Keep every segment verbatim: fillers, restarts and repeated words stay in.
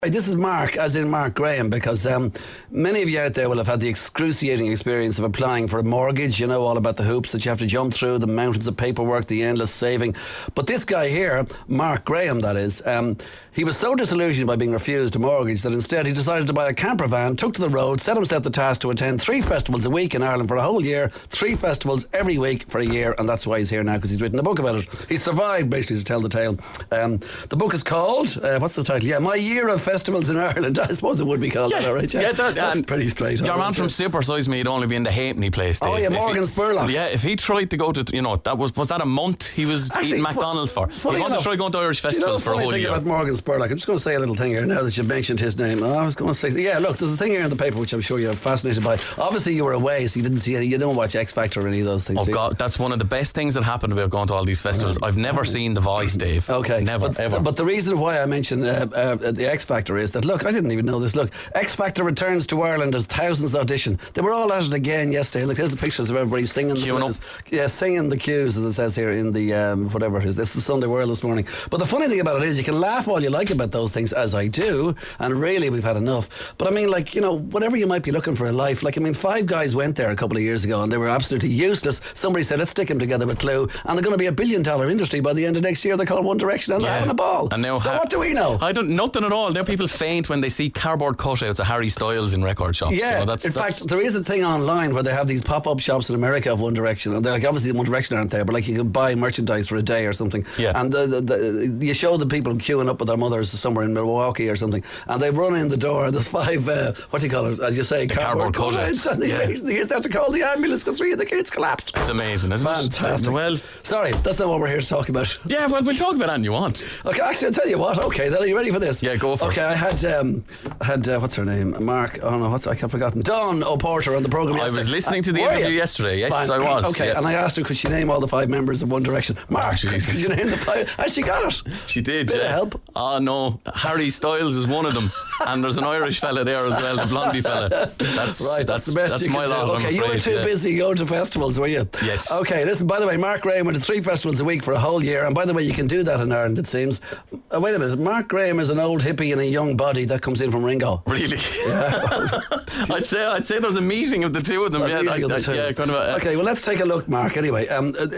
Right, this is Mark, as in Mark Graham, because um, many of you out there will have had the excruciating experience of applying for a mortgage. You know all about the hoops that you have to jump through, the mountains of paperwork, the endless saving. But this guy here, Mark Graham that is, um, he was so disillusioned by being refused a mortgage that instead he decided to buy a camper van, took to the road, set himself the task to attend three festivals a week in Ireland for a whole year, three festivals every week for a year, and that's why he's here now, because he's written a book about it. He survived, basically, to tell the tale. Um, the book is called, uh, what's the title? Yeah, My Year of Festivals in Ireland. I suppose it would be called yeah, that, all right? Yeah, yeah that, that's and pretty straight. Your man from Supersize Me, he'd only be in the halfpenny place, Dave. Oh yeah, Morgan he, Spurlock. Yeah, if he tried to go to, you know, that was was that a month he was Actually, eating McDonald's for? He wanted to try going to Irish festivals you know, for a whole thing year. About Morgan Spurlock, I'm just going to say a little thing here now that you've mentioned his name. I was going to say, yeah, look, there's a thing here in the paper which I'm sure you're fascinated by. Obviously, you were away, so you didn't see any. You don't watch X Factor or any of those things. Oh God, that's one of the best things that happened about going to all these festivals. I've never seen The Voice, Dave. Okay, never, but, ever. But the reason why I mentioned uh, uh, the X Factor is that, look, I didn't even know this. Look, X Factor returns to Ireland as thousands audition. They were all at it again yesterday. Look, there's the pictures of everybody singing the queuing up. Yeah, singing the cues, as it says here in the um, whatever it is. This is the Sunday World this morning. But the funny thing about it is, you can laugh all you like about those things, as I do, and really we've had enough. But I mean, like, you know, whatever you might be looking for in life, like, I mean, Five Guys went there a couple of years ago and they were absolutely useless. Somebody said, let's stick them together with Clue, and they're going to be a billion dollar industry by the end of next year. They're called One Direction, and yeah. they're having a ball. And now so ha- what do we know? I don't nothing at all. Now people faint when they see cardboard cutouts of Harry Styles in record shops. Yeah, so that's, in that's fact, there is a thing online where they have these pop-up shops in America of One Direction, and they're like, obviously One Direction aren't there, but like you can buy merchandise for a day or something. Yeah. And the, the, the, you show the people queuing up with their mothers somewhere in Milwaukee or something, and they run in the door, and there's five, uh, what do you call it, as you say, the cardboard, cardboard cutouts, cutouts. and they, Yeah. they used to have to call the ambulance because three of the kids collapsed. It's amazing, isn't Fantastic. it? Well, sorry, that's not what we're here to talk about. yeah, well, we'll talk about anything you want. Okay, actually, I'll tell you what. Okay, then, are you ready for this? Yeah, go for okay, it. Okay, I had, um, I had uh, what's her name? Mark, oh no, what's, I can't forgotten. Dawn O'Porter on the programme I yesterday. was listening to the Uh, were interview you? yesterday. Yes, Fine. I was. Okay, yeah. and I asked her, could she name all the five members of One Direction? Mark, Oh, could you name the five? And she got it. She did, Bit yeah. of help. Oh no, Harry Styles is one of them, and there's an Irish fella there as well, the blondie fella. That's Right, that's, the best that's you my can do. lot. Okay, I'm you were afraid, too yeah. busy going to festivals, were you? Yes. Okay, listen, by the way, Mark Graham went to three festivals a week for a whole year, and by the way, you can do that in Ireland, it seems. Uh, wait a minute, Mark Graham is an old hippie in a young body that comes in from Ringo. Really? Yeah. I'd say I'd say there's a meeting of the two of them. A Yeah, meeting I, of the I, two. yeah, kind of. A, Okay, well, let's take a look, Mark. Anyway, um, uh, uh,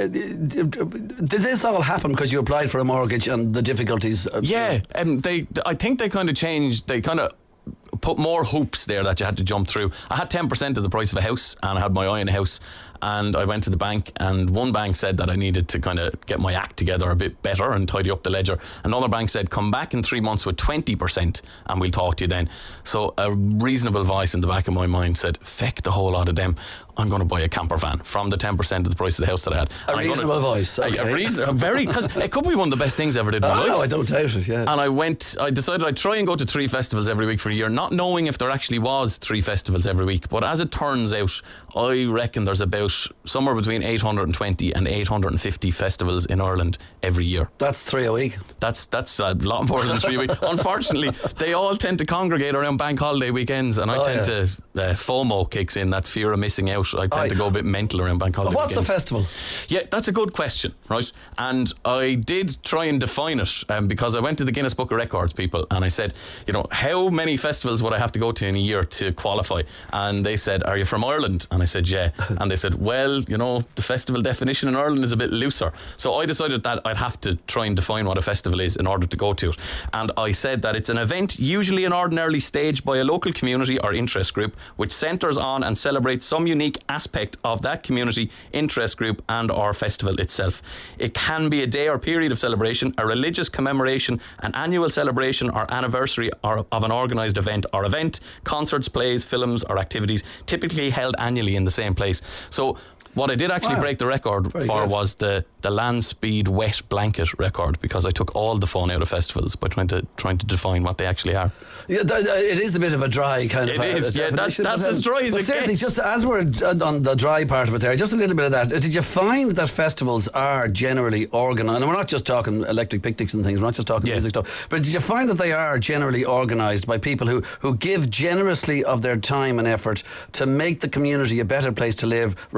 did this all happen because you applied for a mortgage and the difficulties? Of, yeah, um, they. I think they kind of changed. They kind of put more hoops there that you had to jump through. I had ten percent of the price of a house, and I had my eye on a house. And I went to the bank, and one bank said that I needed to kind of get my act together a bit better and tidy up the ledger. Another bank said, come back in three months with twenty percent and we'll talk to you then. So a reasonable voice in the back of my mind said, feck the whole lot of them. I'm going to buy a camper van from the ten percent of the price of the house that I had. A and reasonable gonna, voice. Okay. A, a reasonable, very, because it could be one of the best things I ever did in my Oh, life. no, I don't doubt it, yeah. And I went, I decided I'd try and go to three festivals every week for a year, not knowing if there actually was three festivals every week. But as it turns out, I reckon there's about somewhere between eight hundred twenty and eight hundred fifty festivals in Ireland every year. That's three a week. That's that's a lot more than three weeks. Unfortunately, they all tend to congregate around bank holiday weekends, and I Oh, tend yeah. to, uh, FOMO kicks in, that fear of missing out. I tend Aye. to go a bit mental around bank holiday What's weekends. a festival? Yeah, that's a good question, right? And I did try and define it um, because I went to the Guinness Book of Records, people, and I said, you know, how many festivals would I have to go to in a year to qualify? And they said, are you from Ireland? And I said, yeah. And they said, well, you know, the festival definition in Ireland is a bit looser. So I decided that I'd have to try and define what a festival is in order to go to it. And I said that it's an event usually and ordinarily staged by a local community or interest group which centres on and celebrates some unique aspect of that community, interest group and or festival itself. It can be a day or period of celebration, a religious commemoration, an annual celebration or anniversary or of an organised event or event, concerts, plays, films or activities typically held annually in the same place. So what I did actually Wow. break the record Very for good. was the, the land speed wet blanket record, because I took all the fun out of festivals by trying to trying to define what they actually are. Yeah, th- th- it is a bit of a dry kind It of. is, uh, yeah, that's- definition, that's but, um, as dry as but it seriously, gets. just as we're on the dry part of it there, just a little bit of that. Did you find that festivals are generally organised? And we're not just talking electric picnics and things. We're not just talking Yeah. music stuff. But did you find that they are generally organised by people who who give generously of their time and effort to make the community a better place to live, regardless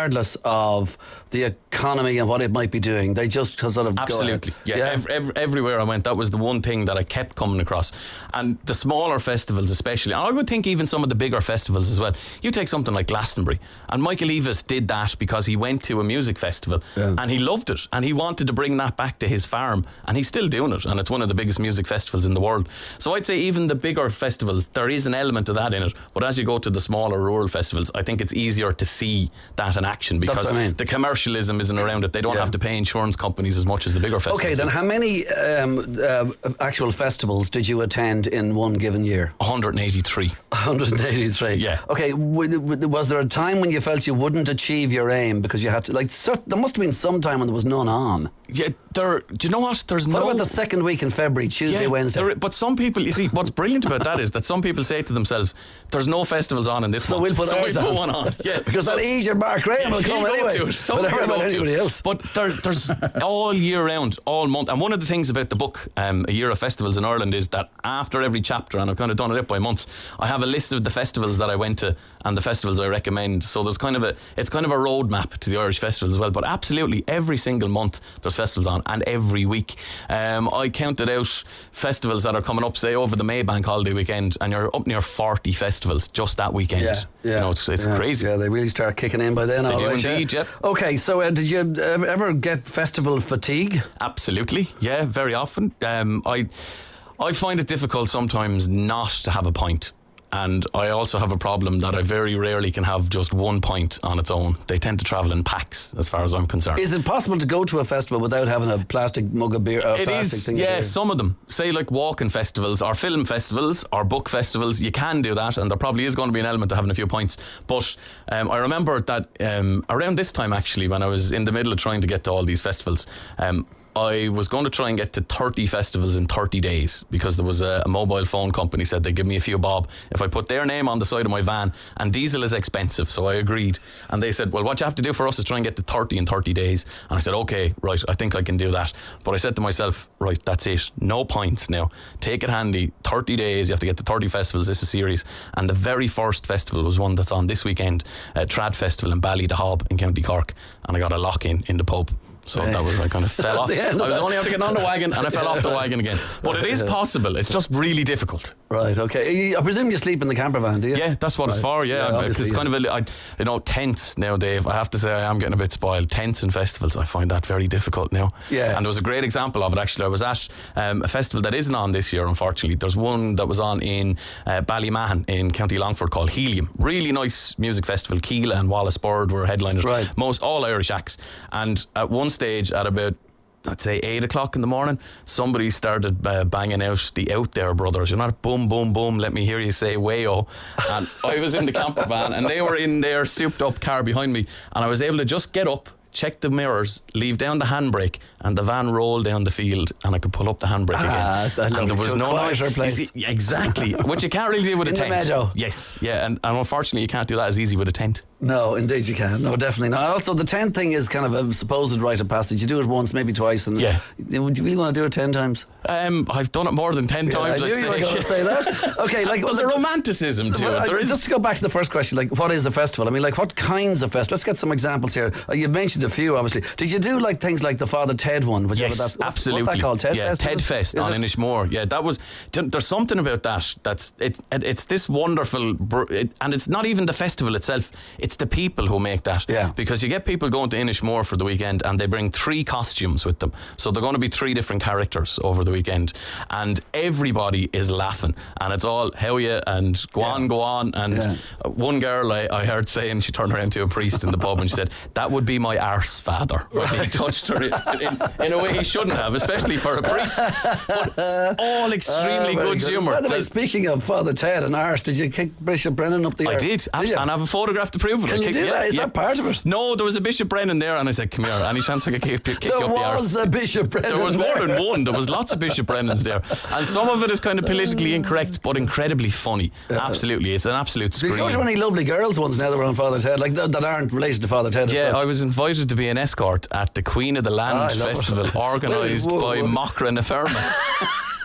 regardless of the economy and what it might be doing. They just sort of absolutely, go yeah. yeah. Ev- ev- everywhere I went, that was the one thing that I kept coming across. And the smaller festivals, especially, and I would think even some of the bigger festivals as well. You take something like Glastonbury, and Michael Eavis did that because he went to a music festival yeah. and he loved it, and he wanted to bring that back to his farm, and he's still doing it, and it's one of the biggest music festivals in the world. So I'd say even the bigger festivals, there is an element of that in it. But as you go to the smaller rural festivals, I think it's easier to see that in action because That's what I mean. the commercialism isn't around it. They don't yeah. have to pay insurance companies as much as the bigger festivals. Okay, then how many um, uh, actual festivals did you attend in one given year? one hundred eighty-three. one hundred eighty-three. Yeah. Okay, w- w- was there a time when you felt you wouldn't achieve your aim because you had to, like, cert- there must have been some time when there was none on. Yeah, there. Do you know what? There's what no. What about the second week in February, Tuesday, yeah, Wednesday? There, but some people, you see, what's brilliant about that is that some people say to themselves, "There's no festivals on in this so month, we'll put so ours we'll put on. one on." Yeah, because so, that easier Mark Graham will come he'll anyway. Go to it. Some But people how about go to anybody it. else? But there, there's all year round, all month. And one of the things about the book, um, A Year of Festivals in Ireland, is that after every chapter, and I've kind of done it up by months, I have a list of the festivals that I went to and the festivals I recommend. So there's kind of a, it's kind of a roadmap to the Irish festivals as well. But absolutely every single month there's festivals on, and every week. Um, I counted out festivals that are coming up, say over the Maybank holiday weekend, and you're up near forty festivals just that weekend. Yeah, yeah. You know, it's, it's yeah, crazy. Yeah, they really start kicking in by then. They all do right, indeed, yeah. yeah. Okay, so uh, did you uh, ever get festival fatigue? Absolutely, yeah, very often. Um, I, I find it difficult sometimes not to have a pint. And I also have a problem that I very rarely can have just one pint on its own. They tend to travel in packs, as far as I'm concerned. Is it possible to go to a festival without having a plastic mug of beer? Or a it plastic is, thing yeah, of beer? some of them. Say like walking festivals or film festivals or book festivals, you can do that, and there probably is going to be an element of having a few pints. But um, I remember that um, around this time, actually, when I was in the middle of trying to get to all these festivals, um, I was going to try and get to thirty festivals in thirty days because there was a, a mobile phone company said they'd give me a few bob if I put their name on the side of my van, and diesel is expensive, so I agreed. And they said, well, what you have to do for us is try and get to thirty in thirty days. And I said, okay, right, I think I can do that. But I said to myself, right, that's it, no pints now, take it handy, thirty days, you have to get to thirty festivals, this is a series. And the very first festival was one that's on this weekend, uh, Trad Festival in Ballydehob in County Cork, and I got a lock-in in the pub. So that was, I kind of fell off. I was only able to get on the wagon and I fell off the wagon again. But it is possible. It's just really difficult. Right, okay. I presume you sleep in the camper van, do you? Yeah, that's what right. it's for, yeah. yeah Because it's kind of a, I, you know, tents now, Dave. I have to say I am getting a bit spoiled. Tents and festivals, I find that very difficult now. Yeah. And there was a great example of it, actually. I was at um, a festival that isn't on this year, unfortunately. There's one that was on in uh, Ballymahan in County Longford called Helium. Really nice music festival. Keela and Wallace Bird were headliners. Right. Most all Irish acts. And at one stage, at about I'd say eight o'clock in the morning, somebody started uh, banging out the Out There Brothers. You're not boom, boom, boom, let me hear you say way-o. And I was in the camper van and they were in their souped up car behind me, and I was able to just get up, check the mirrors, leave down the handbrake, and the van rolled down the field, and I could pull up the handbrake ah, again. And there was no noise. Place. Exactly, which you can't really do with a in tent. The meadow. Yes, yeah, and, and unfortunately you can't do that as easy with a tent. No, indeed you can. No, definitely not. Also, the tent thing is kind of a supposed rite of passage. You do it once, maybe twice, and yeah. Would you really want to do it ten times? Um, I've done it more than ten yeah, times. I knew I'd you were going to say that. Okay, like there's like, a romanticism to well, it. There I, is. Just to go back to the first question, like what is a festival? I mean, like what kinds of festivals? Let's get some examples here. Uh, you mentioned a few, obviously. Did you do like things like the Father Ted one? Yes, that's, what's, absolutely. What's that called? Ted yeah, Fest? Ted Fest on Inishmore. Yeah, that was. There's something about that. That's it. It's this wonderful, it, and it's not even the festival itself. It's the people who make that. Yeah. Because you get people going to Inishmore for the weekend, and they bring three costumes with them. So they're going to be three different characters over the weekend, and everybody is laughing, and it's all how you and go yeah. on, go on. And yeah. one girl I, I heard saying, she turned around to a priest in the pub and she said, "That would be my arse father." Right. He touched her in, in, in a way he shouldn't have, especially for a priest. But all extremely uh, good, good humour. By the way, speaking of Father Ted and arse, did you kick Bishop Brennan up the arse? I did, did and I have a photograph to prove it. Can I you kicked, do yeah, that? Is yeah. that part of it? No, there was a Bishop Brennan there, and I said, "Come here, any chance I could kick, kick there you up the arse?" There was a Bishop Brennan. There was there. more than one. There was lots of Bishop Brennans there, and some of it is kind of politically incorrect, but incredibly funny. Yeah. Absolutely, it's an absolute scream. Did you go to any lovely girls ones now that were on Father Ted, like th- that aren't related to Father Ted? Yeah, I was invited to be an escort at the Queen of the Land oh, Festival, organised by Machra na Ferma.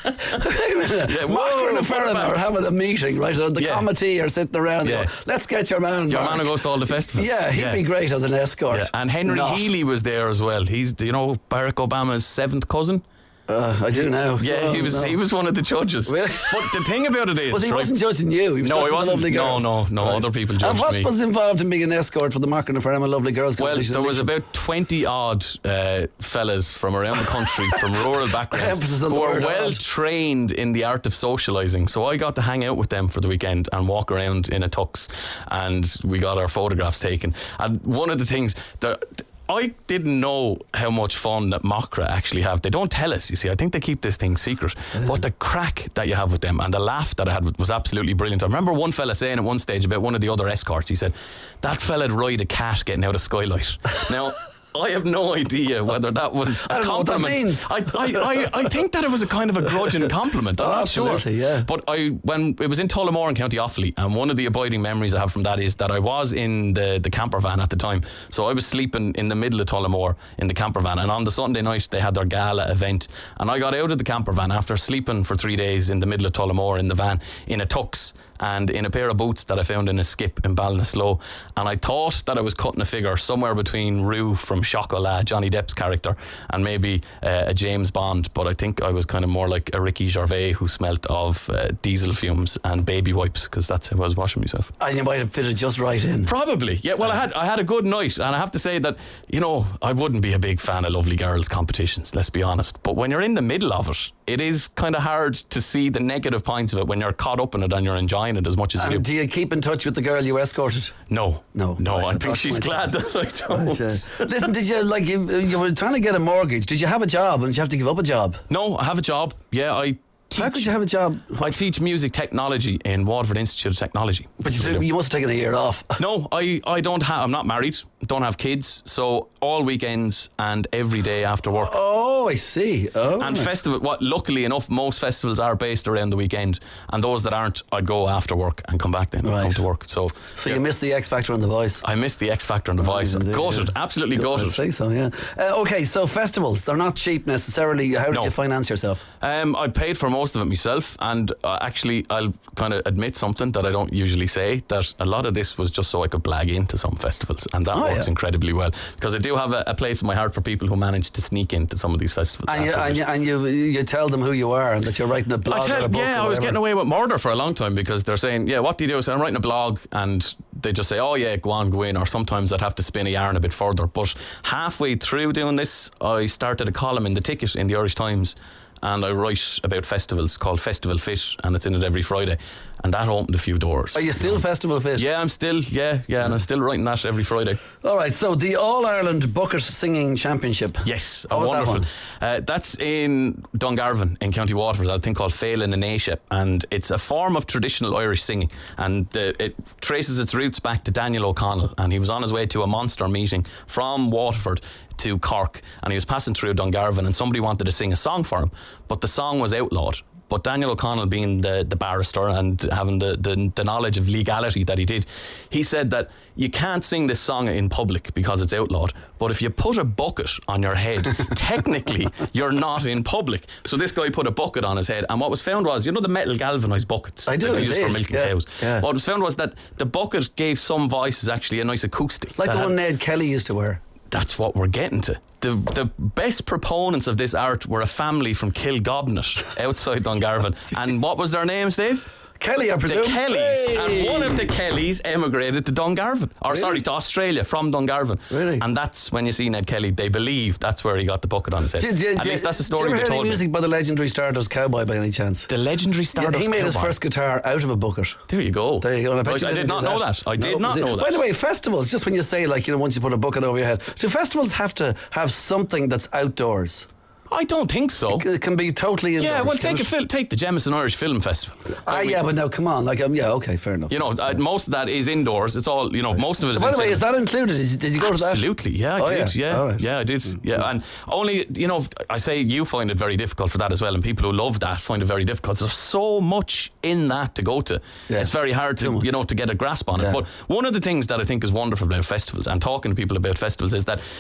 Yeah, Mark and whoa, the Ferrin are having a meeting, right? And the Yeah. committee are sitting around. Yeah. Going, let's get your man. Your Mark. man who goes to all the festivals. Yeah, he'd be great as an escort. Yeah. And Henry Not. Healy was there as well. He's, you know, Barack Obama's seventh cousin. Uh, I do now. Yeah, Oh, he was no. he was one of the judges. Really? But the thing about it is, Well, he right, wasn't judging you. He was No, he judging wasn't. the lovely No, girls. no, no, other people judged And what me. was involved in being an escort for the Mark and the Ferrin Lovely Girls Well, competition? there was about twenty odd uh, fellas from around the country, from rural backgrounds, Emphasis on who the were word well odd. trained in the art of socialising. So I got to hang out with them for the weekend and walk around in a tux, and we got our photographs taken. And one of the things that I didn't know how much fun that Mockra actually have. They don't tell us, you see. I think they keep this thing secret. But the crack that you have with them and the laugh that I had was absolutely brilliant. I remember one fella saying at one stage about one of the other escorts, he said, that fella'd ride a cat getting out of Skylight. Now, I have no idea whether that was a I don't know what that compliment. means. I, I, I, I think that it was a kind of a grudging compliment. I'm Oh, not sure. absolutely, yeah. But I, when it was in Tullamore in County Offaly, and one of the abiding memories I have from that is that I was in the, the camper van at the time. So I was sleeping in the middle of Tullamore in the camper van, and on the Sunday night they had their gala event, and I got out of the camper van after sleeping for three days in the middle of Tullamore in the van in a tux and in a pair of boots that I found in a skip in Ballinasloe, and I thought that I was cutting a figure somewhere between Rue from Chocolat, Johnny Depp's character, and maybe uh, a James Bond, but I think I was kind of more like a Ricky Gervais who smelt of uh, diesel fumes and baby wipes, because that's how I was washing myself. And you might have fitted just right in. Probably, yeah. Well, I had I had a good night, and I have to say that, you know, I wouldn't be a big fan of Lovely Girls competitions, let's be honest. But when you're in the middle of it, it is kind of hard to see the negative points of it when you're caught up in it and you're enjoying it as much as And you do. do you keep in touch with the girl you escorted? No, No, no. right, I I think thought she's you glad might that I don't. Right, uh, Listen, did you like you, you were trying to get a mortgage? Did you have a job and did you have to give up a job? No, I have a job. Yeah, I teach. How could you have a job? I teach music technology in Waterford Institute of Technology. But That's you, what I took, do. you must have taken a year off. No, I, I don't have. I'm not married. Don't have kids. So all weekends and every day after work. Oh, I see. Oh, And right. festival, what luckily enough, most festivals are based around the weekend, and those that aren't, I'd go after work and come back then and Right. come to work. So, So yeah. you missed the X Factor and the Voice. I missed the X Factor and the Voice. Indeed, Gutted, yeah. absolutely I gutted. think so, yeah. Uh, okay, so festivals, they're not cheap necessarily. How did No. you finance yourself? Um, I paid for most of it myself, and uh, actually, I'll kind of admit something that I don't usually say, that a lot of this was just so I could blag into some festivals, and that Oh, works yeah. incredibly well, because I do have a, a place in my heart for people who manage to sneak into some of these festivals. And you, afterwards. and, you, and you you tell them who you are and that you're writing a blog I or tell, a book yeah, or I was whatever. getting away with murder for a long time, because they're saying, yeah, what do you do? I say, I'm writing a blog, and they just say, oh yeah, go on, go in. Or sometimes I'd have to spin a yarn a bit further. But halfway through doing this, I started a column in the Ticket in the Irish Times, and I write about festivals called Festival Fit, and it's in it every Friday, and that opened a few doors. Are you still Festival Fit? Yeah, I'm still, yeah, yeah, and I'm still writing that every Friday. All right, so the All-Ireland Bucket Singing Championship. Yes, What a was that wonderful. one? Uh, that's in Dungarvan in County Waterford. There's a thing called Phelan in Asia, and it's a form of traditional Irish singing, and the, it traces its roots back to Daniel O'Connell, and he was on his way to a Monster meeting from Waterford to Cork, and he was passing through Dungarvan, and somebody wanted to sing a song for him, but the song was outlawed. But Daniel O'Connell, being the, the barrister and having the, the, the knowledge of legality that he did, he said that you can't sing this song in public because it's outlawed, but if you put a bucket on your head, technically you're not in public. So this guy put a bucket on his head, and what was found was, you know the metal galvanised buckets I do, that you use for indeed. milking Yeah, cows? yeah. What was found was that the bucket gave some voices actually a nice acoustic. Like that the had- one Ned Kelly used to wear. That's what we're getting to. The the best proponents of this art were a family from Kilgobnet outside Dungarvan. And what was their names, Dave? Kelly, I The presume. Kellys. Hey! And one of the Kellys emigrated to Dungarvan. Or Really? sorry, to Australia from Dungarvan. Really? And that's when you see Ned Kelly, they believe that's where he got the bucket on his head. Do- do- At do- least that's the Do story you they ever hear told any me. music by the legendary Stardust Cowboy by any chance? The legendary Yeah, Stardust he made his Cowboy. first guitar out of a bucket. There you go. There you go. And I, bet Right, you I didn't did not do know that. I did No, not did- know that. By the way, festivals, just when you say, like, you know, once you put a bucket over your head, do festivals have to have something that's outdoors? I don't think so. It can be totally indoors. Yeah, well, can take a it? fil- take the Jemison Irish Film Festival. Ah, Like we- yeah, but now, come on. Like, um, yeah, okay, fair enough. You know, uh, most of that is indoors. It's all, you know, most of it is By the way, inside. is that included? Did you, did you go to that? Absolutely, yeah, I Oh, did. yeah. Yeah, All right. yeah, I did. Yeah, and only, you know, I say you find it very difficult for that as well, and people who love that find it very difficult. There's so much in that to go to. Yeah. It's very hard Too to, much. you know, to get a grasp on Yeah. it. But one of the things that I think is wonderful about festivals and talking to people about festivals is that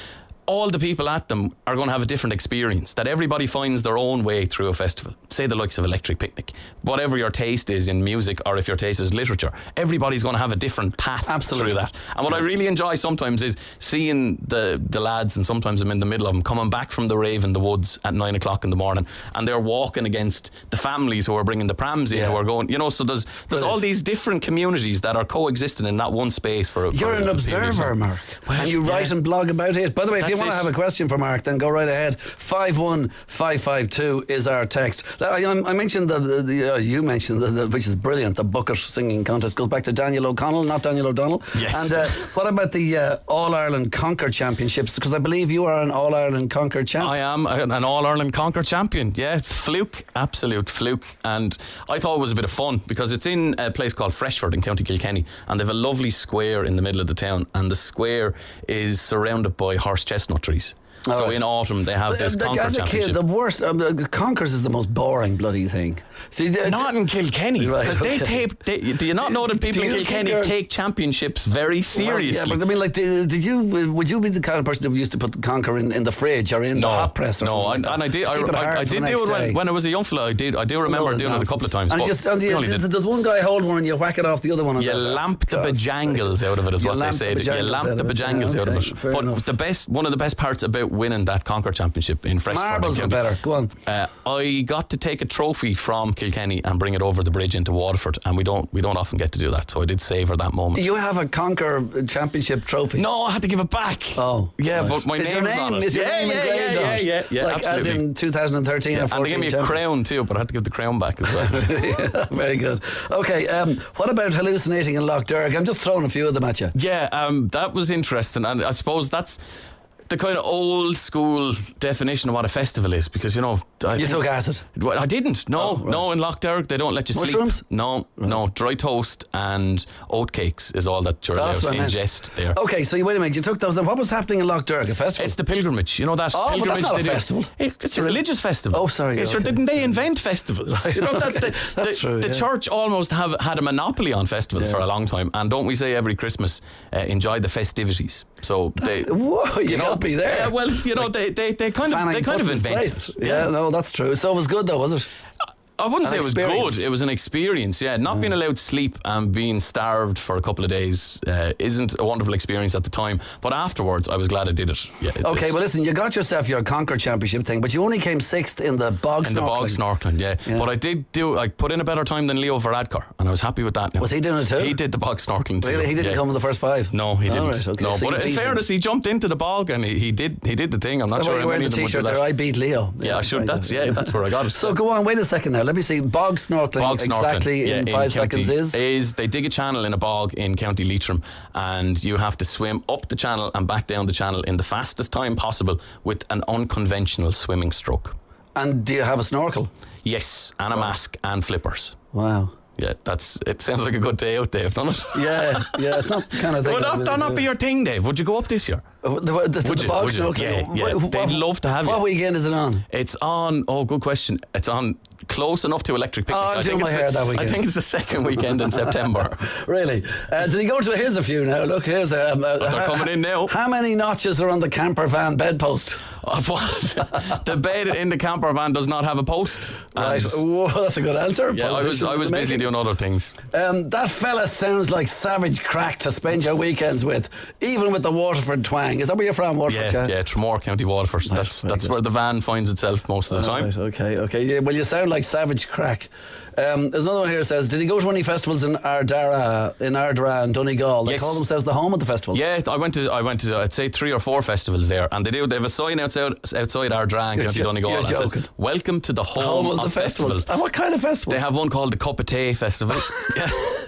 all the people at them are going to have a different experience, that everybody finds their own way through a festival. Say the likes of Electric Picnic. Whatever your taste is in music, or if your taste is literature, everybody's going to have a different path Absolutely. through that. And what I really enjoy sometimes is seeing the, the lads, and sometimes I'm in the middle of them, coming back from the rave in the woods at nine o'clock in the morning, and they're walking against the families who are bringing the prams in, Yeah. who are going, you know, so there's there's all these different communities that are coexisting in that one space for a You're for an a observer, period. Mark, Well, and you yeah. write and blog about it. By the way, if you That's want to it. have a question for Mark, then go right ahead. five one five five two is our text. I, I mentioned the, the, the uh, you mentioned the, the, which is brilliant. The Bucket singing contest goes back to Daniel O'Connell, not Daniel O'Donnell. Yes. And uh, what about the uh, All Ireland Conquer Championships? Because I believe you are an All Ireland Conquer champ. I am an an All-Ireland Conquer champion. Yeah, fluke, absolute fluke. And I thought it was a bit of fun because it's in a place called Freshford in County Kilkenny, and they have a lovely square in the middle of the town, and the square is surrounded by horse chestnut trees. All so right. in autumn they have this Uh, Conquer As a championship. kid, the worst, um, the Conkers is the most boring bloody thing. See, the- Not in Kilkenny, Right, because okay. they take. They, do you not Do- know that people do in you Kilkenny think they're- take championships very seriously? Well, yeah, but I mean, like, did, did you? Would you be the kind of person who used to put the Conquer in, in the fridge or in the hot press or no, something? and, like that and I did. to I, keep it I, hard I for the did do next it when, day? when I was a young fella. I did. I do remember No, doing it a couple of times. And but just, and we you, only did- does one guy hold one and you whack it off the other one? And You that's- lamp the God's bejangles sake. out of it, is You what they lamp the say. You bejangles lamp out the of it. bejangles Yeah, out of okay, it. fair But enough. the best, one of the best parts about winning that Conquer Championship in Freshford, Marbles in are County- better. Go on. Uh, I got to take a trophy from Kilkenny and bring it over the bridge into Waterford, and we don't we don't often get to do that. So I did savour that moment. You have a Conquer Championship trophy. No, I had to give it back. Oh, yeah, right. but my is name your was name on it. is your yeah, name yeah, engraved yeah, on yeah, it? yeah, yeah, like absolutely. as in two thousand thirteen Yeah, or and they fourteen. gave me a champion. crown too, but I had to give the crown back as well. Yeah, very good. Okay, um, what about hallucinating in Lough Derg? I'm just throwing a few of them at you. Yeah, um, that was interesting, and I suppose that's the kind of old school definition of what a festival is, because you know I You think- took acid. Well, I didn't. No, Oh, right. no. In Lough Derg, they don't let you Mushrooms? sleep. No, no. Dry toast and oat cakes is all that you're Oh, allowed that's to what I meant. ingest there. Okay, so you wait a minute. You took those. What was happening in Lough Derg? A festival? It's the pilgrimage. You know that Oh, but pilgrimage that's not a they do? festival. It- It's a Is it- religious festival. Oh, sorry, Yes, sure, okay. didn't they invent festivals? You know, that's okay. the, That's the, true, The yeah. church almost have had a monopoly on festivals Yeah. for a long time, and don't we say every Christmas, uh, enjoy the festivities? So they. Whoa, you, know, got me there. Yeah, well, you know, they, they, they kind of Fanning they kind of Putnam's invented place. it. Yeah, no, that's true. So it was good though, was it? I wouldn't An say it was experience. good. It was an experience, yeah. Not being allowed to sleep and being starved for a couple of days uh, isn't a wonderful experience at the time. But afterwards, I was glad I did it. Yeah. It's, Okay, it's well listen, you got yourself your Conquer Championship thing, but you only came sixth in the bog in the bog snorkeling, yeah. Yeah. But I did do. I put in a better time than Leo Varadkar, and I was happy with that. Now. Was he doing it too? He did the bog snorkeling too. Really? He didn't yeah. come in the first five? No, he All didn't. right, okay. No, So you but in beat him. fairness, he jumped into the bog and he, he did he did the thing. I'm not Well, sure you how wearing many the of them would do t-shirt that. there, I beat Leo. Yeah, I should. very That's good. yeah, that's where I got it. So go on, wait a second now. Let me see. Bog snorkeling, Bog snorkeling, exactly yeah, in five County- seconds is? is they dig a channel in a bog in County Leitrim, and you have to swim up the channel and back down the channel in the fastest time possible with an unconventional swimming stroke. And do you have a snorkel? Yes, and a mask and flippers. Wow. Yeah, that's. It sounds like a good day out, Dave, doesn't it? Yeah, yeah, it's not the kind of thing. Would I that, would that not do. be your thing, Dave? Would you go up this year? Uh, The, the, the, Would the you? bog Would you? snorkeling. Yeah, yeah. What- They'd what- love to have What you. weekend is it on? It's on. Oh, good question. It's on close enough to Electric Picnic. Oh, I'm I doing think my it's hair the, that weekend. I think it's the second weekend in September. Really? Uh, did he go to? Here's a few now. Look, here's a. Um, uh, they're how- coming in now. How many notches are on the camper van bedpost? Oh, what? The bed in the camper van does not have a post. Right. And- Whoa, that's a good answer. Yeah, I was I was busy doing other things. Um, that fella sounds like savage crack to spend your weekends with, even with the Waterford twang. Is that where you're from, Waterford? Yeah, yeah, Tremor, County Waterford. That's very that's good. where the van finds itself most of the Oh, time. right, okay, okay. Yeah, well, you sound like savage crack. Um, there's another one here that says, did he go to any festivals in Ardara, in Ardara and Donegal? They Yes. call themselves the home of the festivals. Yeah, I went to I went to I'd say three or four festivals there, and they do they have a sign outside outside Ardara, You're County jo- Donegal, you're and it says joking. "Welcome to the home, Home of the festivals. festivals." And what kind of festivals? They have one called the Cup of Tea Festival. Yeah.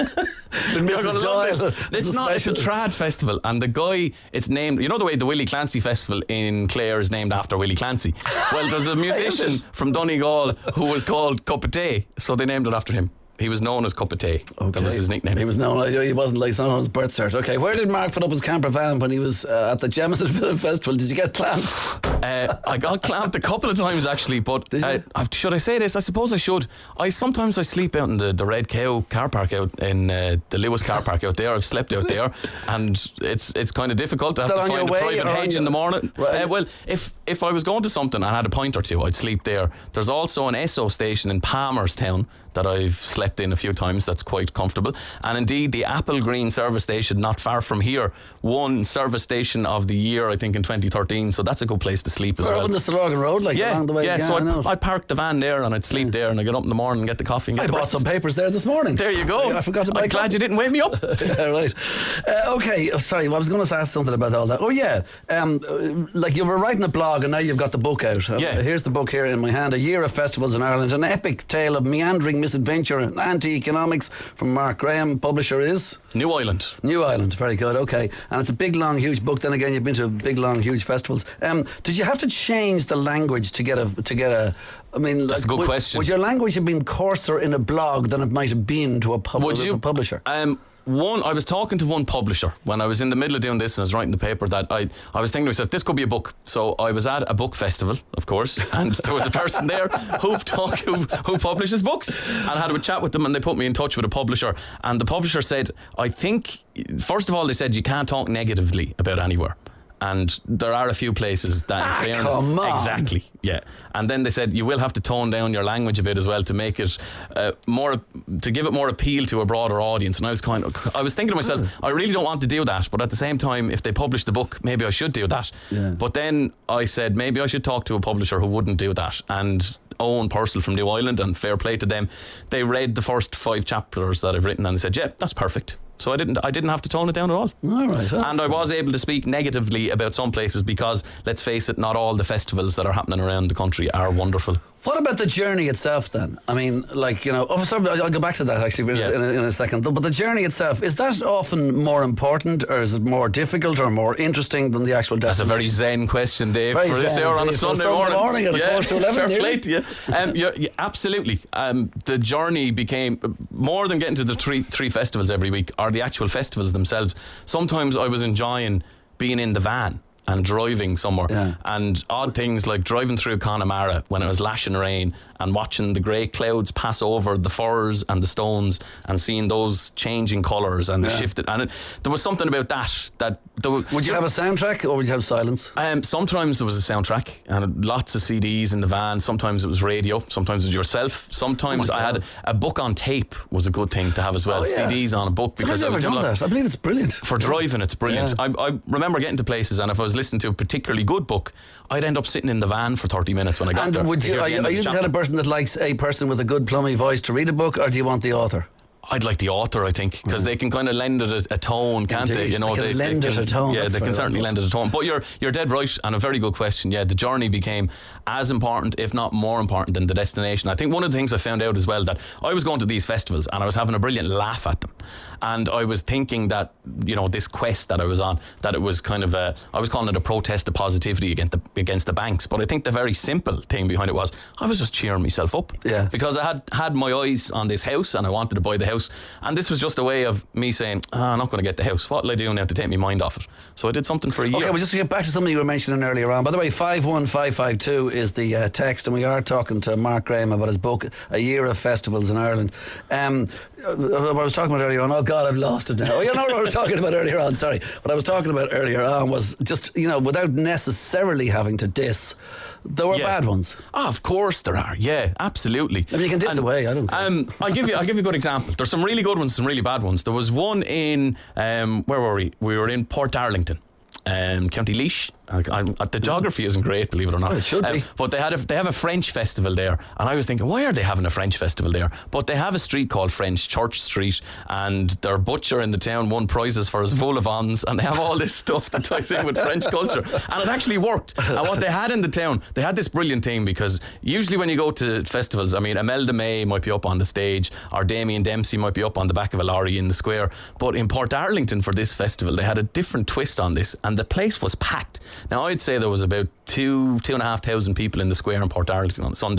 With You're Missus gonna love Doyle. this. It's not. It's a trad festival, and the guy. It's named. You know the way the Willie Clancy Festival in Clare is named after Willie Clancy. Well, there's a musician from Donegal who was called Cup of Tea, so they named it after him. He was known as Cup of Tea. Okay. That was his nickname. He was known. He wasn't like on his birth cert. Okay, where did Mark put up his camper van when he was uh, at the Jemison Film Festival? Did you get clamped? Uh, I got clamped a couple of times actually, but uh, should I say this? I suppose I should. I sometimes I sleep out in the, the Red Cow car park out in uh, the Lewis car park out there. I've slept out there, and it's it's kind of difficult to have to find a private hedge in the morning. Right. Uh, well, if if I was going to something and had a pint or two, I'd sleep there. There's also an Esso station in Palmerstown that I've slept in a few times. That's quite comfortable. And indeed, the Apple Green service station not far from here won service station of the year, I think, in twenty thirteen. So that's a good place to sleep as We're well. up on the Stillorgan Road, like yeah, along the way. Yeah, yeah so I I'd, I'd park the van there and I'd sleep yeah. there, and I'd get up in the morning and get the coffee and get I the bought breakfast. some papers there this morning. There you go. I, I forgot to buy I'm glad you didn't wake me up. Yeah, right. Uh, okay, oh, sorry, I was going to ask something about all that. Oh yeah, um, like you were writing a blog and now you've got the book out. Uh, yeah. Here's the book here in my hand, A Year of Festivals in Ireland, an epic tale of meandering misadventure and anti-economics from Mark Graham. Publisher is? New Island. New Island, very good, okay. And it's a big, long, huge book. Then again, you've been to big, long, huge festivals. Um, did you have to change the language to get a... To get a I mean, that's like, a good would, question. Would your language have been coarser in a blog than it might have been to a, pub- would you, a publisher? Um, One, I was talking to one publisher when I was in the middle of doing this and I was writing the paper that I, I was thinking to myself, this could be a book. So I was at a book festival, of course, and there was a person there who, talk, who, who publishes books, and I had a chat with them and they put me in touch with a publisher, and the publisher said, I think, first of all, they said you can't talk negatively about anywhere. And there are a few places that, in ah, fairness, come on. exactly, yeah. And then they said you will have to tone down your language a bit as well to make it uh, more, to give it more appeal to a broader audience. And I was kind of, I was thinking to myself, oh. I really don't want to do that, but at the same time, if they publish the book, maybe I should do that. Yeah. But then I said maybe I should talk to a publisher who wouldn't do that. And Owen Purcell from New Island, and fair play to them, they read the first five chapters that I've written and they said, yeah, that's perfect. So I didn't I didn't have to tone it down at all. All right. And I was able to speak negatively about some places because, let's face it, not all the festivals that are happening around the country are wonderful. What about the journey itself then? I mean, like, you know, oh, sorry, I'll go back to that actually yeah. in, a, in a second. But the journey itself, is that often more important, or is it more difficult or more interesting than the actual destination? That's a very zen question, Dave, very for this hour on a Sunday, Sunday morning. morning. At yeah, a quarter to eleven, fair play to you. Um, you're, you're, absolutely. Um, the journey became, more than getting to the three, three festivals every week, are the actual festivals themselves. Sometimes I was enjoying being in the van and driving somewhere, yeah. and odd things like driving through Connemara when it was lashing rain and watching the grey clouds pass over the firs and the stones and seeing those changing colours and yeah. the shifted, and it, there was something about that that there was, would you have a soundtrack or would you have silence? Um, sometimes there was a soundtrack and lots of C Ds in the van. Sometimes it was radio, sometimes it was yourself, sometimes oh I had a book on tape was a good thing to have as well. Oh, yeah. C Ds on a book, because I've I was never done like, that. I believe it's brilliant for driving. It's brilliant. yeah. I, I remember getting to places, and if I was listening to a particularly good book, I'd end up sitting in the van for thirty minutes when I got and there. Would you, are, you, are you the kind of person that likes a person with a good plummy voice to read a book, or do you want the author? I'd like the author, I think, because mm. they can kind of lend it a, a tone, can't Indeed. they? You know, they can they, lend they it can, a tone. Yeah, That's they can certainly well. lend it a tone. But you're you're dead right, and a very good question. Yeah, the journey became as important, if not more important, than the destination. I think one of the things I found out as well, that I was going to these festivals and I was having a brilliant laugh at them, and I was thinking that, you know, this quest that I was on, that it was kind of a, I was calling it a protest of positivity against the, against the banks. But I think the very simple thing behind it was I was just cheering myself up. Yeah. Because I had had my eyes on this house and I wanted to buy the house, and this was just a way of me saying, oh, I'm not going to get the house. What will I do now to take my mind off it? So I did something for a year. Okay, well, just to get back to something you were mentioning earlier on. By the way, five one five five two is the uh, text, and we are talking to Mark Graham about his book, A Year of Festivals in Ireland. Um, what I was talking about earlier on, oh God, I've lost it now. Oh, you know what I was talking about earlier on, sorry. What I was talking about earlier on was just, you know, without necessarily having to diss, there were yeah. bad ones. Oh, of course there are. Yeah, absolutely. I mean, you can diss and, away. I don't care. Um, I'll give you. I'll give you a good example. There's some really good ones, some really bad ones. There was one in um, where were we? We were in Port Darlington, um, County Laois. I, I, the geography isn't great, believe it or not. Well, it should um, be. But they had a, they have a French festival there, and I was thinking, why are they having a French festival there? But they have a street called French Church Street, and their butcher in the town won prizes for his vol au vents, and they have all this stuff that ties in with French culture, and it actually worked. And what they had in the town, they had this brilliant thing, because usually when you go to festivals, I mean, Imelda May might be up on the stage, or Damien Dempsey might be up on the back of a lorry in the square, but in Port Darlington for this festival, they had a different twist on this, and the place was packed. Now, I'd say there was was about two, two and a half thousand people in the square in Port Darlington on Sunday,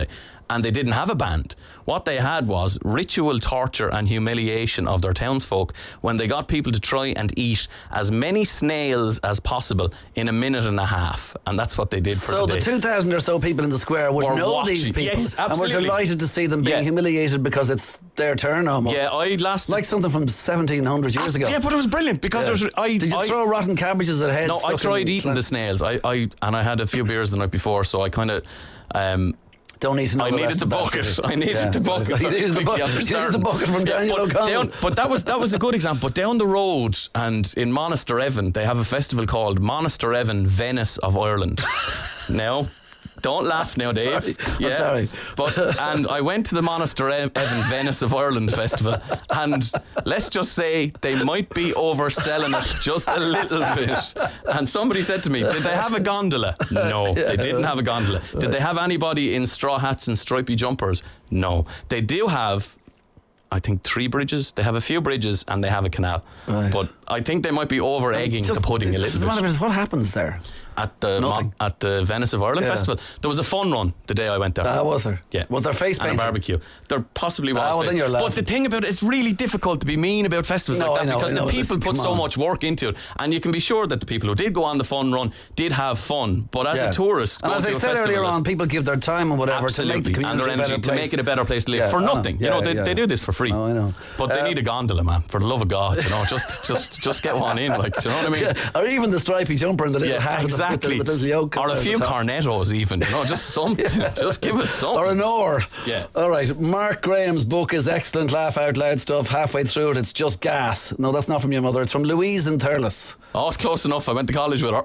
and they didn't have a band. What they had was ritual torture and humiliation of their townsfolk when they got people to try and eat as many snails as possible in a minute and a half. And that's what they did for so the day. So the two thousand or so people in the square would Were know watching. these people. Yes, and we're absolutely. delighted to see them being Yeah. humiliated because it's their turn almost. Yeah, I last... Like something from seventeen hundred years ago. Yeah, but it was brilliant because Yeah. there was, I... Did you I, throw rotten cabbages at heads? No, I stuck tried in eating the snails. I, I And I had a few beers the night before, so I kind of... Um, Don't need to know I the needed rest the of that, bucket. did you? I needed Yeah. the bucket. You needed the, bu- Quickly after you needed starting. the bucket from Daniel but O'Connell. down, but that was that was a good example. But down the road and in Monaster Evan, they have a festival called Monaster Evan Venice of Ireland. Now, don't laugh now, Dave. Sorry. I'm sorry. But and I went to the Monaster Evan Venice of Ireland festival, and let's just say they might be overselling it just a little bit. And somebody said to me, "Did they have a gondola?" No, they didn't have a gondola. Did they have anybody in straw hats and stripy jumpers? No, they do have, I think, three bridges. They have a few bridges and they have a canal. Right. But I think they might be over egging Just- the pudding a it's little the bit. matter is, what happens there? At the Nothing. Mo- at the Venice of Ireland Yeah. festival, there was a fun run the day I went there. Ah, was there? Yeah. Was there face and a painting? barbecue? There possibly was. Ah, well, face- then you're but laughing. the thing about it, it's really difficult to be mean about festivals No, like I that know, because I know. the people Listen, put come so on. much work into it, and you can be sure that the people who did go on the fun run did have fun. But as Yeah. a tourist, and going as to I a said festival earlier on, that's- people give their time and whatever absolutely, to make the and community their a better energy to place. make it a better place to live Yeah, for I know. nothing. Yeah, you know, they, yeah. they do this for free. Oh, I know. But they Um, need a gondola, man. For the love of God, you know, just just just get one in. Like, do you know what I mean? Yeah, or even the stripy jumper and the little Yeah, hat exactly. with the, with the yoke or a on few the top. cornettos, even. You know, just something. Just give us something. Or an oar. Yeah. All right. Mark Graham's book is excellent, laugh out loud stuff. Halfway through it, it's just gas. No, that's not from your mother. It's from Louise in Thurles. Oh, it's close enough. I went to college with her.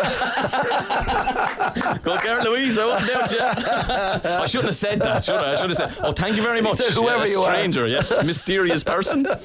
Go girl, Louise. I wouldn't doubt you. I shouldn't have said that, should I? I should have said, oh, thank you very much. said, "Whoever yeah, you are." stranger, yes. Mysterious person. Um,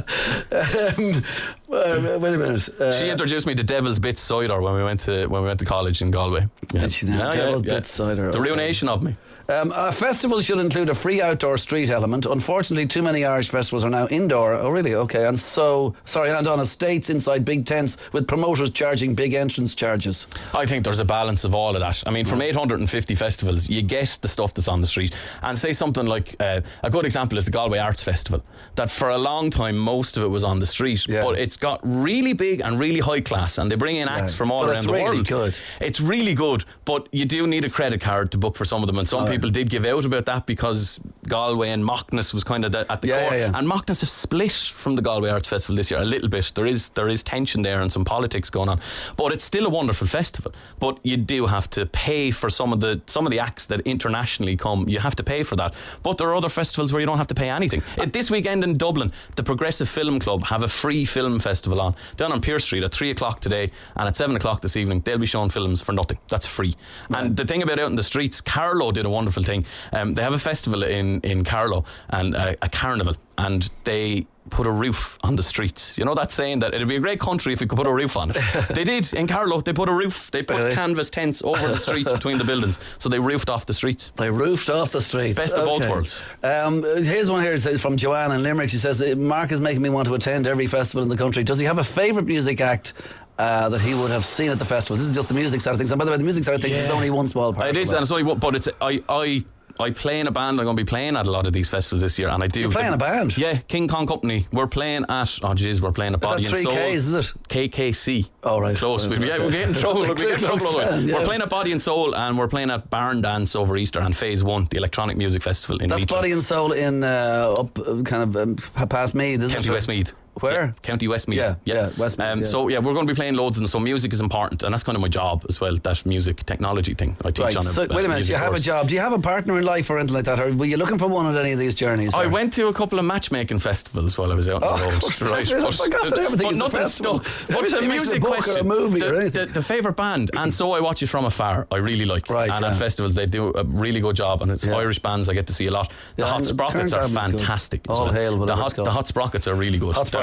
uh, wait a minute. Uh, She introduced me to Devil's Bit cider when we went to when we went to college in Galway. Yeah. Did she now? Devil's Bit cider, The okay. ruination of me. Um, a festival should include a free outdoor street element. Unfortunately, too many Irish festivals are now indoor. Oh, really? Okay. And so, sorry, and on estates inside big tents with promoters charging big entrance charges. I think there's a balance of all of that. I mean, from eight hundred fifty festivals, you get the stuff that's on the street. And say something like, uh, a good example is the Galway Arts Festival, that for a long time, most of it was on the street. Yeah. But it's got really big and really high class, and they bring in acts Yeah. from all But around it's the really world. good. It's really good, but you do need a credit card to book for some of them. And some Oh, people did give out about that because Galway and Mockness was kind of the, at the Yeah, core. yeah, yeah. And Mockness have split from the Galway Arts Festival this year a little bit. There is there is tension there and some politics going on, but it's still a wonderful festival. But you do have to pay for some of the some of the acts that internationally come. You have to pay for that. But there are other festivals where you don't have to pay anything. It, this weekend in Dublin, the Progressive Film Club have a free film festival on down on Pearse Street at three o'clock today, and at seven o'clock this evening they'll be showing films for nothing. That's free. Right. And the thing about out in the streets, Carlow did a wonderful thing. Um, they have a festival in in Carlow and uh, a carnival, and they put a roof on the streets. You know that saying that it'd be a great country if we could put a roof on it. They did in Carlow. They put a roof. They put Really? canvas tents over the streets between the buildings, so they roofed off the streets. They roofed off the streets. Best of both Okay. worlds. Um, here's one here. It says from Joanne in Limerick. She says, Mark is making me want to attend every festival in the country. Does he have a favourite music act uh, that he would have seen at the festival? This is just the music side of things. And by the way, the music side of things is Yeah. only one small part. It of is, that. and it's only one, but it's I I. I play in a band. I'm going to be playing at a lot of these festivals this year, and I do. You're playing the, a band? Yeah, King Kong Company. We're playing at. Oh, jeez, we're playing at Is Body that and three Soul. K's, is it? K K C. Oh, right. Close. Right. We, yeah, we're getting in trouble. We're getting in trouble Close otherwise. stand, yes. We're playing at Body and Soul, and we're playing at Barn Dance over Easter and Phase One, the electronic music festival in That's Leitrim. Body and Soul in uh, up uh, kind of um, past Meath, isn't County it? Westmeath. Where? Yeah, County Westmeath. Yeah, yeah, Westmeath, Um, yeah. So yeah, we're going to be playing loads, and so music is important, and that's kind of my job as well. That music technology thing I teach Right. on. A, So, uh, wait a minute. music You have course. a job. Do you have a partner in life or anything like that? Or were you looking for one at any of these journeys? I or? went to a couple of matchmaking festivals while I was out on Oh, the of road. course. Right, I forgot that everything but is a nothing festival. stuck. But Every the time you mention music a book or a question, movie the, or anything. The, the favourite band, and so I watch it from afar. I really like. Right, and yeah. at festivals they do a really good job, and it's Yeah. Irish bands I get to see a lot. The Yeah, Hot and the Sprockets are Kern Gardens is good. fantastic. as All well. hail, the whatever hot it's called. the Hot Sprockets are really good. Hot They're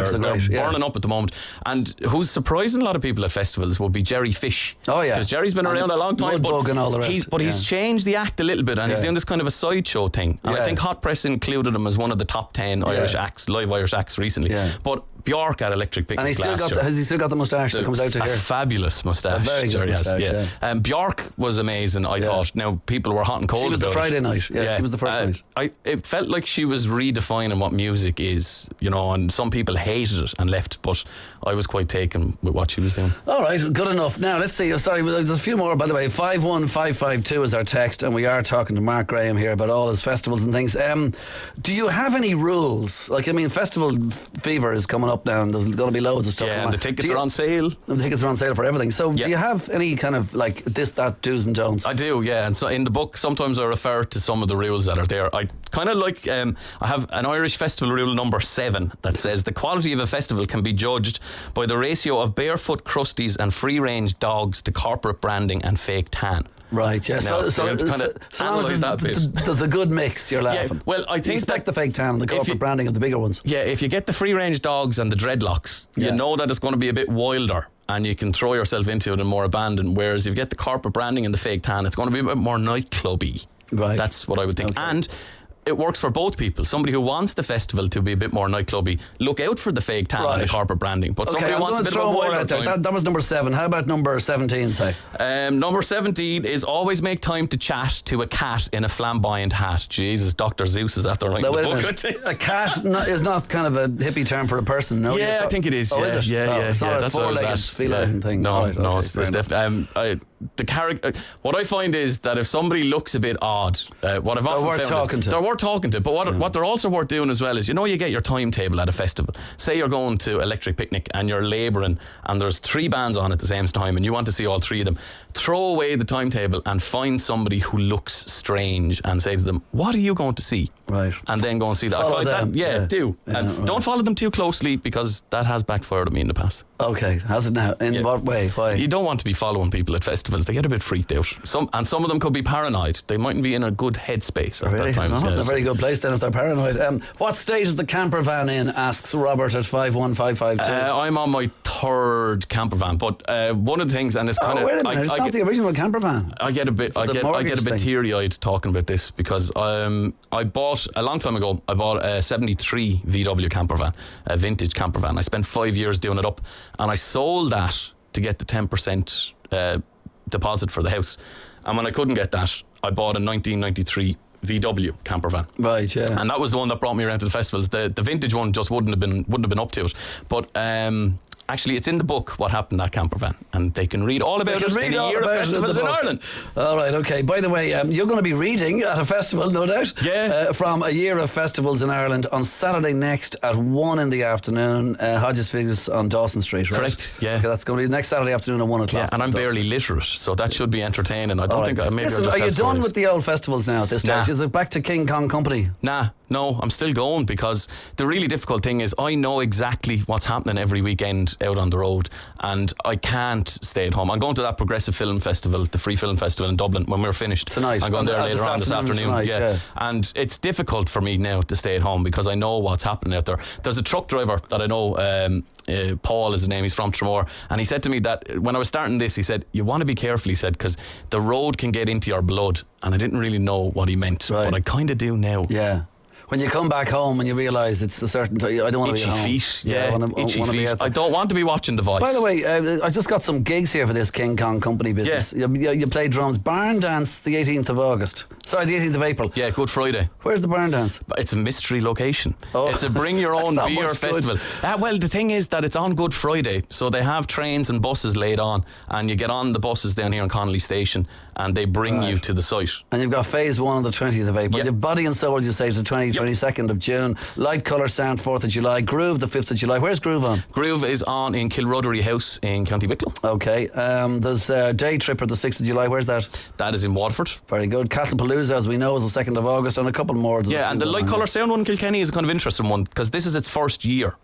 Bjork's they're, a they're great, yeah. burning up at the moment. And who's surprising a lot of people at festivals would be Jerry Fish. Oh yeah, because Jerry's been and around a long time, Mudbug but, and all the rest. He's, but yeah. he's changed the act a little bit, and yeah. he's doing this kind of a sideshow thing. And yeah. I think Hot Press included him as one of the top ten yeah. Irish acts, live Irish acts recently. Yeah. But Bjork at Electric Picnic and he's still last got year. The, has he still got the moustache that comes out to a here? Fabulous moustache. A very good Jerry has, moustache, yeah. yeah. Um, Bjork was amazing, I Yeah. thought. Now, people were hot and cold She was the about Friday it. night. Yeah, she was the first uh, night. I, it felt like she was redefining what music is, you know, and some people hated it and left, but I was quite taken with what she was doing. All right, good enough. Now, let's see. Sorry, there's a few more, by the way. five one five five two is our text, and we are talking to Mark Graham here about all his festivals and things. Um, do you have any rules? Like, I mean, festival fever is coming up now, and there's going to be loads of stuff. Yeah, going and on. the tickets Do you- are on sale. The tickets are on sale for everything. So, Yeah. do you have any kind of like this, that, do's and don'ts? I do, yeah. And so in the book, sometimes I refer to some of the rules that are there. I kind of like, um, I have an Irish festival rule number seven that says the quality of a festival can be judged by the ratio of barefoot crusties and free-range dogs to corporate branding and fake tan. Right, yeah. Now, So, so, we have to kind of so long as analyse that there's- bit. there's a good mix, you're laughing. well, I You think expect that the fake tan and the if corporate you- branding of the bigger ones. Yeah, if you get the free-range dogs and the dreadlocks, Yeah. you know that it's going to be a bit wilder and you can throw yourself into it and more abandoned. Whereas if you get the corporate branding and the fake tan, it's going to be a bit more nightclubby. Right. That's what I would think. Okay. And it works for both people. Somebody who wants the festival to be a bit more nightclubby, look out for the fake tan Right. and the corporate branding. But Okay, somebody I'm who wants going a to bit of throw a more wilder out there. time. That, that was number seven. How about number seventeen, say? Um, number seventeen is always make time to chat to a cat in a flamboyant hat. Jesus, Doctor Zeus is after writing Now, the wait a book. minute. A cat no, is not kind of a hippie term for a person, no? Yeah, You're I ta- think it is. Oh, yeah, is it? yeah, Oh, yeah. it's not yeah, a that's what I was four-legged at. feline Yeah. thing. No, Right, no, okay, it's, fair it's enough. definitely. Um, I, the character. What I find is that if somebody looks a bit odd, uh, what I've often worth found talking is to. they're worth talking to. But what Yeah. what they're also worth doing as well is, you know, you get your timetable at a festival. Say you're going to Electric Picnic and you're labouring, and there's three bands on at the same time, and you want to see all three of them. Throw away the timetable and find somebody who looks strange and say to them, "What are you going to see?" Right. And then go and see that. Follow I find them. that, yeah, Yeah. do. Yeah, and right. don't follow them too closely, because that has backfired at me in the past. Okay, has it now? In Yeah. what way? Why? You don't want to be following people at festivals. They get a bit freaked out. Some and some of them could be paranoid. They mightn't be in a good headspace at Really? that time. Not Yeah, a so- very good place then if they're paranoid. Um, what state is the camper van in? Asks Robert at five one five five two. Uh, I'm on my third camper van, but uh, one of the things, and it's kind oh, of, wait a minute, I, it's I not get, the original camper van. I get a bit, I the get, I mortgage get a bit thing. teary-eyed talking about this, because um, I bought a long time ago. I bought a seventy-three V W camper van, a vintage camper van. I spent five years doing it up, and I sold that to get the ten percent uh, deposit for the house. And when I couldn't get that, I bought a nineteen ninety-three V W camper van. Right, yeah. And that was the one that brought me around to the festivals. The the vintage one just wouldn't have been wouldn't have been up to it. But um, actually, it's in the book what happened to that camper van, and they can read all about They it can in read a all year of about it in the festivals in book. Ireland. All right, okay. By the way, um, you're going to be reading at a festival, no doubt. Yeah. Uh, from a year of festivals in Ireland on Saturday next at one in the afternoon. Uh, Hodges Figs on Dawson Street, right? Correct, yeah. Okay, that's going to be next Saturday afternoon at one o'clock. Yeah, and I'm Dawson. barely literate, so that should be entertaining. I don't All think right. I maybe Listen, I'll just are you tell done stories. with the old festivals now at this stage? Nah. Is it back to King Kong Company? Nah, no, I'm still going, because the really difficult thing is I know exactly what's happening every weekend out on the road, and I can't stay at home. I'm going to that Progressive Film Festival, the Free Film Festival in Dublin, when we're finished. Tonight. I'm going On the- there uh, later this on this afternoon, afternoon. tonight, yeah. yeah. And it's difficult for me now to stay at home, because I know what's happening out there. There's a truck driver that I know, um, uh, Paul is his name, he's from Tremor, and he said to me that when I was starting this, he said, you want to be careful, he said, because the road can get into your blood. And I didn't really know what he meant, Right. but I kind of do now. Yeah. When you come back home and you realise it's a certain time, I don't want to Itchy be at home. feet, Yeah, yeah, I wanna, I itchy wanna be feet. out there. I don't want to be watching The Voice. By the way, uh, I just got some gigs here for this King Kong Company business. You, you, you play drums. Barn Dance the eighteenth of August. Sorry, the eighteenth of April. Yeah, Good Friday. Where's the Barn Dance? But it's a mystery location. Oh, it's a bring your that's own not beer much good. festival. Uh, well, the thing is that it's on Good Friday, so they have trains and buses laid on, and you get on the buses down here in Connolly Station, and they bring Right. you to the site. And you've got phase one on the twentieth of April. Yep. You've Body and Soul, you say, to the twentieth, twenty-second of June. Light Colour Sound, fourth of July. Groove, the fifth of July. Where's Groove on? Groove is on in Kilruddery House in County Wicklow. Okay. Um, there's uh, Day Tripper, the sixth of July. Where's that? That is in Waterford. Very good. Castlepalooza, as we know, is the second of August, and a couple more. There's a Yeah, few and the going Light on Colour here. Sound one in Kilkenny is a kind of interesting one, because this is its first year.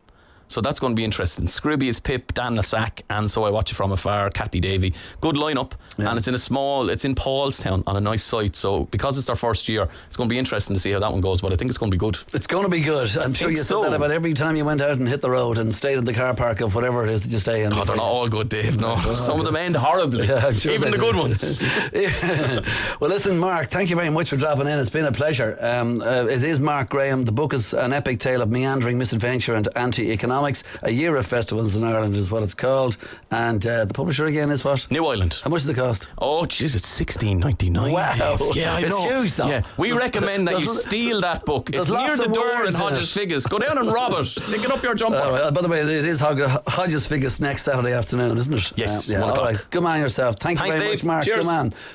So that's going to be interesting. Scrooby is Pip, Dan Lassack, and So I Watch It From Afar, Kathy Davey. Good lineup, yeah. and it's in a small, it's in Paulstown on a nice site. So because it's their first year, it's going to be interesting to see how that one goes. But I think it's going to be good. It's going to be good. I'm sure you so. said that about every time you went out and hit the road and stayed in the car park of whatever it is that you stay in. Oh, they're not all good, Dave. No, oh, some of them end horribly. Yeah, I'm sure even the do. good ones. Yeah. Well, listen, Mark, thank you very much for dropping in. It's been a pleasure. Um, uh, it is Mark Graham. The book is an epic tale of meandering misadventure and anti-economics. A year of festivals in Ireland is what it's called. And uh, the publisher again is what? New Island. How much does it cost? Oh, jeez, it's sixteen ninety-nine. Wow. Dave. Yeah, I it's know. huge though. Yeah. We there's, recommend that you steal that book. It's near the door in Hodges Figgis. Go down and rob it. Stick it up your jumper. Uh, right. By the way, it is Hodges Figgis next Saturday afternoon, isn't it? Yes. Uh, yeah. All o'clock. right. Good man yourself. Thank Thanks, you very Dave. much, Mark. Cheers. Good man.